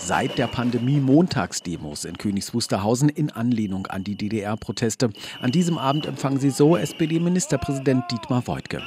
Seit der Pandemie Montagsdemos in Königs Wusterhausen in Anlehnung an die DDR-Proteste. An diesem Abend empfangen sie so SPD-Ministerpräsident Dietmar Woidke.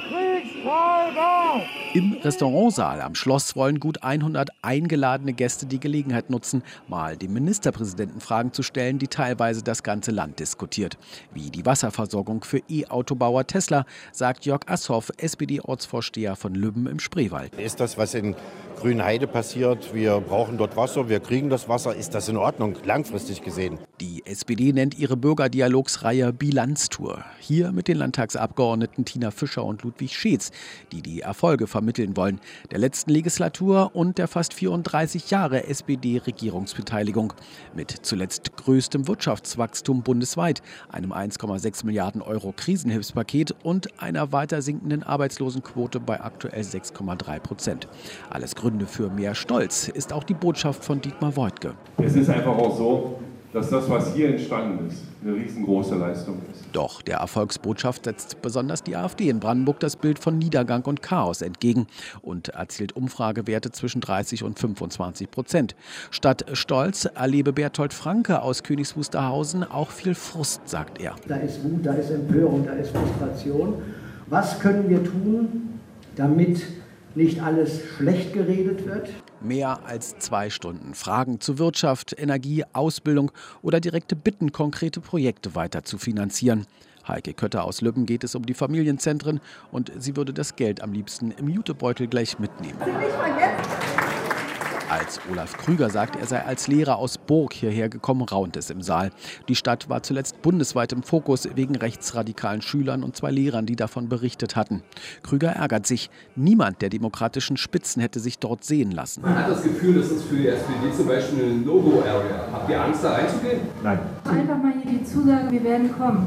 Im Restaurantsaal am Schloss wollen gut 100 eingeladene Gäste die Gelegenheit nutzen, mal dem Ministerpräsidenten Fragen zu stellen, die teilweise das ganze Land diskutiert. Wie die Wasserversorgung für E-Autobauer Tesla, sagt Jörg Asshoff, SPD-Ortsvorsteher von Lübben im Spreewald. Ist das, was in Grünheide passiert? Wir brauchen dort Wasser, wir kriegen das Wasser. Ist das in Ordnung, langfristig gesehen? Die SPD nennt ihre Bürgerdialogsreihe Bilanztour. Hier mit den Landtagsabgeordneten Tina Fischer und Ludwig Scheetz, die die Erfolge vermitteln wollen, der letzten Legislatur und der fast 34 Jahre SPD-Regierungsbeteiligung. Mit zuletzt größtem Wirtschaftswachstum bundesweit, einem 1,6 Milliarden Euro Krisenhilfspaket und einer weiter sinkenden Arbeitslosenquote bei aktuell 6,3%. Alles Gründe für mehr Stolz ist auch die Botschaft von Dietmar Woidke. Es ist einfach auch so, dass das, was hier entstanden ist, eine riesengroße Leistung ist. Doch der Erfolgsbotschaft setzt besonders die AfD in Brandenburg das Bild von Niedergang und Chaos entgegen und erzielt Umfragewerte zwischen 30 und 25%. Statt Stolz erlebe Bertolt Franke aus Königs Wusterhausen auch viel Frust, sagt er. Da ist Wut, da ist Empörung, da ist Frustration. Was können wir tun, damit nicht alles schlecht geredet wird? Mehr als 2 Stunden. Fragen zu Wirtschaft, Energie, Ausbildung oder direkte Bitten, konkrete Projekte weiter zu finanzieren. Heike Kötter aus Lübben geht es um die Familienzentren und sie würde das Geld am liebsten im Jutebeutel gleich mitnehmen. Als Olaf Krüger sagt, er sei als Lehrer aus Burg hierher gekommen, raunt es im Saal. Die Stadt war zuletzt bundesweit im Fokus wegen rechtsradikalen Schülern und 2 Lehrern, die davon berichtet hatten. Krüger ärgert sich. Niemand der demokratischen Spitzen hätte sich dort sehen lassen. Man hat das Gefühl, das ist für die SPD zum Beispiel eine No-Go-Area. Habt ihr Angst, da einzugehen? Nein. Einfach mal hier die Zusage, wir werden kommen.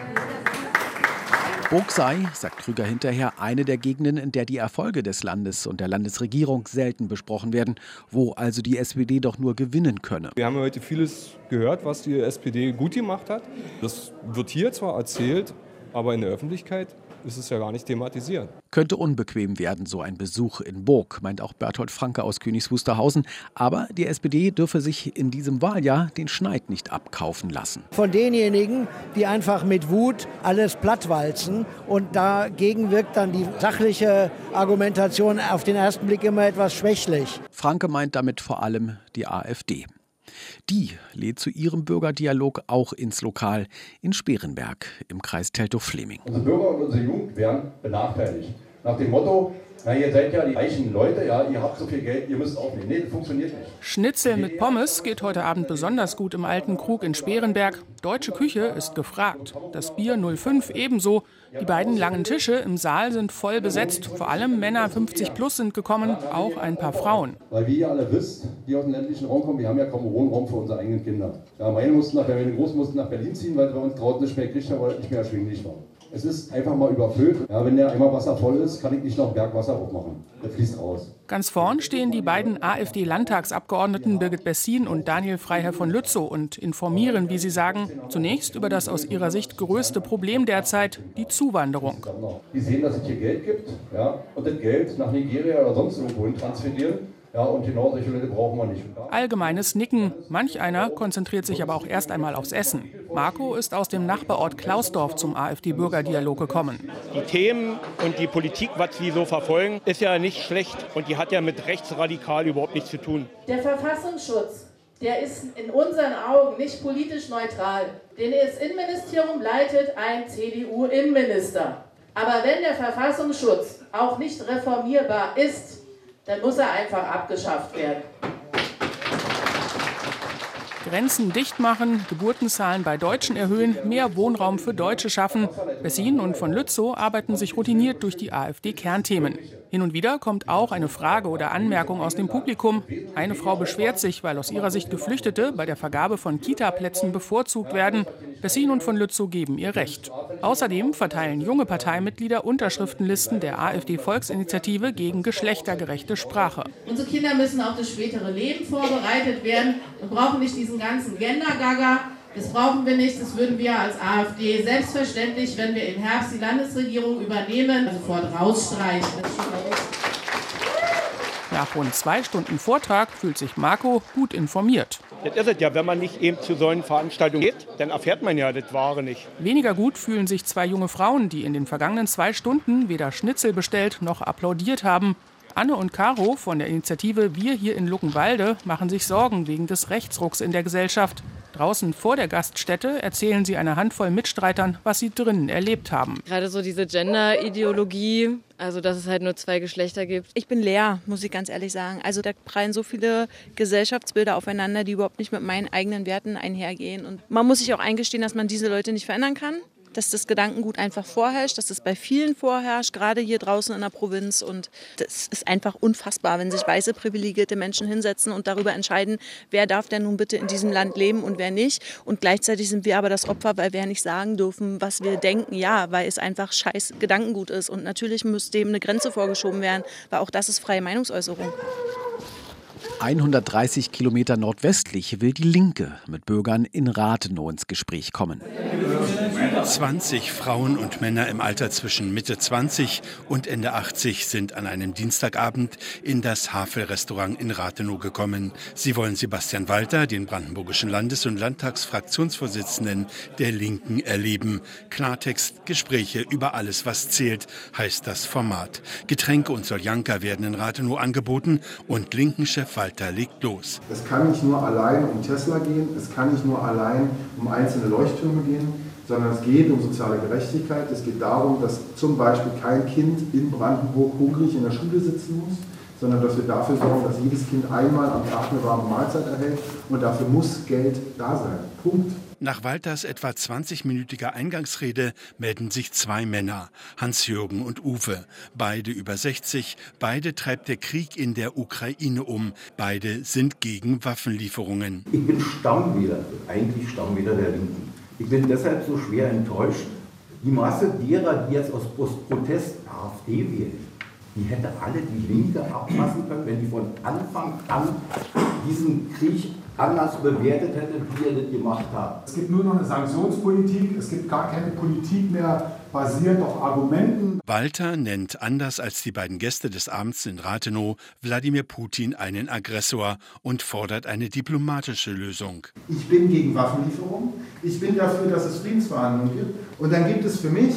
Burg sei, sagt Krüger hinterher, eine der Gegenden, in der die Erfolge des Landes und der Landesregierung selten besprochen werden, wo also die SPD doch nur gewinnen könne. Wir haben heute vieles gehört, was die SPD gut gemacht hat. Das wird hier zwar erzählt, aber in der Öffentlichkeit ist es ja gar nicht thematisiert. Könnte unbequem werden, so ein Besuch in Burg, meint auch Bertolt Franke aus Königs Wusterhausen. Aber die SPD dürfe sich in diesem Wahljahr den Schneid nicht abkaufen lassen. Von denjenigen, die einfach mit Wut alles plattwalzen, und dagegen wirkt dann die sachliche Argumentation auf den ersten Blick immer etwas schwächlich. Franke meint damit vor allem die AfD. Die lädt zu ihrem Bürgerdialog auch ins Lokal in Sperenberg im Kreis Teltow-Fleming. Unsere Bürger und unsere Jugend werden benachteiligt. Nach dem Motto, na, ihr seid ja die reichen Leute, ja, ihr habt so viel Geld, ihr müsst aufnehmen. Nee, das funktioniert nicht. Schnitzel mit Pommes geht heute Abend besonders gut im Alten Krug in Sperenberg. Deutsche Küche ist gefragt. Das Bier 05 ebenso. Die beiden langen Tische im Saal sind voll besetzt. Vor allem Männer 50 plus sind gekommen, auch ein paar Frauen. Weil wie ihr alle wisst, die aus dem ländlichen Raum kommen, wir haben ja kaum Wohnraum für unsere eigenen Kinder. Ja, meine Großen mussten nach Berlin ziehen, weil wir uns draußen nicht mehr gekriegt haben, weil es nicht mehr erschwinglich war. Es ist einfach mal überfüllt. Ja, wenn der Eimer Wasser voll ist, kann ich nicht noch Bergwasser aufmachen. Das fließt raus. Ganz vorn stehen die beiden AfD-Landtagsabgeordneten Birgit Bessin und Daniel Freiherr von Lützow und informieren, wie sie sagen, zunächst über das aus ihrer Sicht größte Problem derzeit, die Zuwanderung. Die sehen, dass es hier Geld gibt, ja, und das Geld nach Nigeria oder sonst irgendwo hin transferieren. Ja, und genau solche Leute brauchen wir nicht. Allgemeines Nicken. Manch einer konzentriert sich aber auch erst einmal aufs Essen. Marco ist aus dem Nachbarort Klausdorf zum AfD-Bürgerdialog gekommen. Die Themen und die Politik, was sie so verfolgen, ist ja nicht schlecht. Und die hat ja mit rechtsradikal überhaupt nichts zu tun. Der Verfassungsschutz, der ist in unseren Augen nicht politisch neutral. Denn das Innenministerium leitet ein CDU-Innenminister. Aber wenn der Verfassungsschutz auch nicht reformierbar ist, dann muss er einfach abgeschafft werden. Grenzen dicht machen, Geburtenzahlen bei Deutschen erhöhen, mehr Wohnraum für Deutsche schaffen. Bessin und von Lützow arbeiten sich routiniert durch die AfD-Kernthemen. Hin und wieder kommt auch eine Frage oder Anmerkung aus dem Publikum. Eine Frau beschwert sich, weil aus ihrer Sicht Geflüchtete bei der Vergabe von Kita-Plätzen bevorzugt werden. Bessin und von Lützow geben ihr Recht. Außerdem verteilen junge Parteimitglieder Unterschriftenlisten der AfD-Volksinitiative gegen geschlechtergerechte Sprache. Unsere Kinder müssen auf das spätere Leben vorbereitet werden und brauchen nicht diesen ganzen Gender-Gaga. Das brauchen wir nicht, das würden wir als AfD selbstverständlich, wenn wir im Herbst die Landesregierung übernehmen, sofort rausstreichen. Nach rund 2 Stunden Vortrag fühlt sich Marco gut informiert. Das ist es ja, wenn man nicht eben zu solchen Veranstaltungen geht, dann erfährt man ja das Wahre nicht. Weniger gut fühlen sich 2 junge Frauen, die in den vergangenen 2 Stunden weder Schnitzel bestellt noch applaudiert haben. Anne und Caro von der Initiative Wir hier in Luckenwalde machen sich Sorgen wegen des Rechtsrucks in der Gesellschaft. Draußen vor der Gaststätte erzählen sie einer Handvoll Mitstreitern, was sie drinnen erlebt haben. Gerade so diese Gender-Ideologie, also dass es halt nur 2 Geschlechter gibt. Ich bin leer, muss ich ganz ehrlich sagen. Also da prallen so viele Gesellschaftsbilder aufeinander, die überhaupt nicht mit meinen eigenen Werten einhergehen. Und man muss sich auch eingestehen, dass man diese Leute nicht verändern kann. Dass das Gedankengut einfach vorherrscht, dass das bei vielen vorherrscht, gerade hier draußen in der Provinz. Und das ist einfach unfassbar, wenn sich weiße, privilegierte Menschen hinsetzen und darüber entscheiden, wer darf denn nun bitte in diesem Land leben und wer nicht. Und gleichzeitig sind wir aber das Opfer, weil wir nicht sagen dürfen, was wir denken. Ja, weil es einfach scheiß Gedankengut ist. Und natürlich müsste dem eine Grenze vorgeschoben werden, weil auch das ist freie Meinungsäußerung. 130 Kilometer nordwestlich will die Linke mit Bürgern in Rathenow ins Gespräch kommen. 20 Frauen und Männer im Alter zwischen Mitte 20 und Ende 80 sind an einem Dienstagabend in das Havel-Restaurant in Rathenow gekommen. Sie wollen Sebastian Walter, den brandenburgischen Landes- und Landtagsfraktionsvorsitzenden der Linken, erleben. Klartext, Gespräche über alles, was zählt, heißt das Format. Getränke und Soljanka werden in Rathenow angeboten und Linken-Chef Walter legt los. Es kann nicht nur allein um Tesla gehen, es kann nicht nur allein um einzelne Leuchttürme gehen, sondern es geht um soziale Gerechtigkeit. Es geht darum, dass zum Beispiel kein Kind in Brandenburg hungrig in der Schule sitzen muss, sondern dass wir dafür sorgen, dass jedes Kind einmal am Tag eine warme Mahlzeit erhält und dafür muss Geld da sein. Punkt. Nach Walters etwa 20-minütiger Eingangsrede melden sich 2 Männer, Hans-Jürgen und Uwe. Beide über 60, beide treibt der Krieg in der Ukraine um. Beide sind gegen Waffenlieferungen. Ich bin Stammwähler, eigentlich Stammwähler der Linken. Ich bin deshalb so schwer enttäuscht. Die Masse derer, die jetzt aus Protest AfD wählen, die hätte alle die Linke abpassen können, wenn die von Anfang an diesen Krieg anders bewertet hätte, wie er das gemacht hat. Es gibt nur noch eine Sanktionspolitik, es gibt gar keine Politik mehr basierend auf Argumenten. Walter nennt anders als die beiden Gäste des Abends in Rathenow Wladimir Putin einen Aggressor und fordert eine diplomatische Lösung. Ich bin gegen Waffenlieferungen, ich bin dafür, dass es Friedensverhandlungen gibt und dann gibt es für mich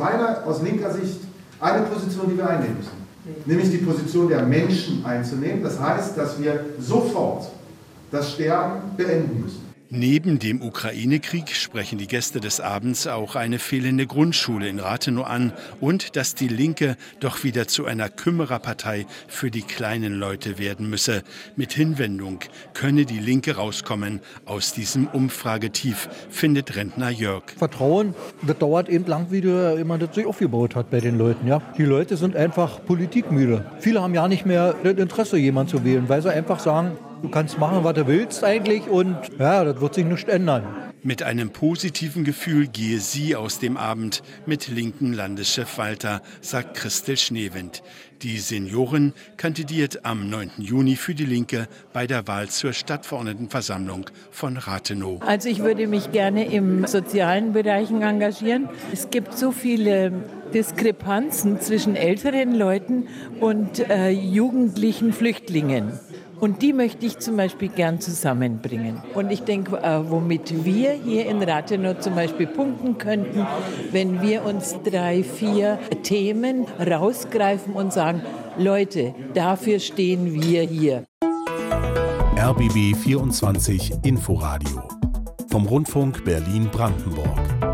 aus linker Sicht eine Position, die wir einnehmen müssen. Nämlich die Position der Menschen einzunehmen. Das heißt, dass wir sofort das Sterben beenden müssen. Neben dem Ukraine-Krieg sprechen die Gäste des Abends auch eine fehlende Grundschule in Rathenow an und dass die Linke doch wieder zu einer Kümmererpartei für die kleinen Leute werden müsse. Mit Hinwendung könne die Linke rauskommen aus diesem Umfragetief, findet Rentner Jörg. Vertrauen, das dauert eben lang, wie man das sich aufgebaut hat bei den Leuten. Ja? Die Leute sind einfach politikmüde. Viele haben ja nicht mehr das Interesse, jemanden zu wählen, weil sie einfach sagen, du kannst machen, was du willst eigentlich und ja, das wird sich nicht ändern. Mit einem positiven Gefühl gehe sie aus dem Abend mit linken Landeschef Walter, sagt Christel Schneewind. Die Seniorin kandidiert am 9. Juni für die Linke bei der Wahl zur Stadtverordnetenversammlung von Rathenow. Also ich würde mich gerne im sozialen Bereichen engagieren. Es gibt so viele Diskrepanzen zwischen älteren Leuten und jugendlichen Flüchtlingen. Und die möchte ich zum Beispiel gern zusammenbringen. Und ich denke, womit wir hier in Rathenow zum Beispiel punkten könnten, wenn wir uns 3, 4 Themen rausgreifen und sagen, Leute, dafür stehen wir hier. RBB 24 Inforadio vom Rundfunk Berlin-Brandenburg.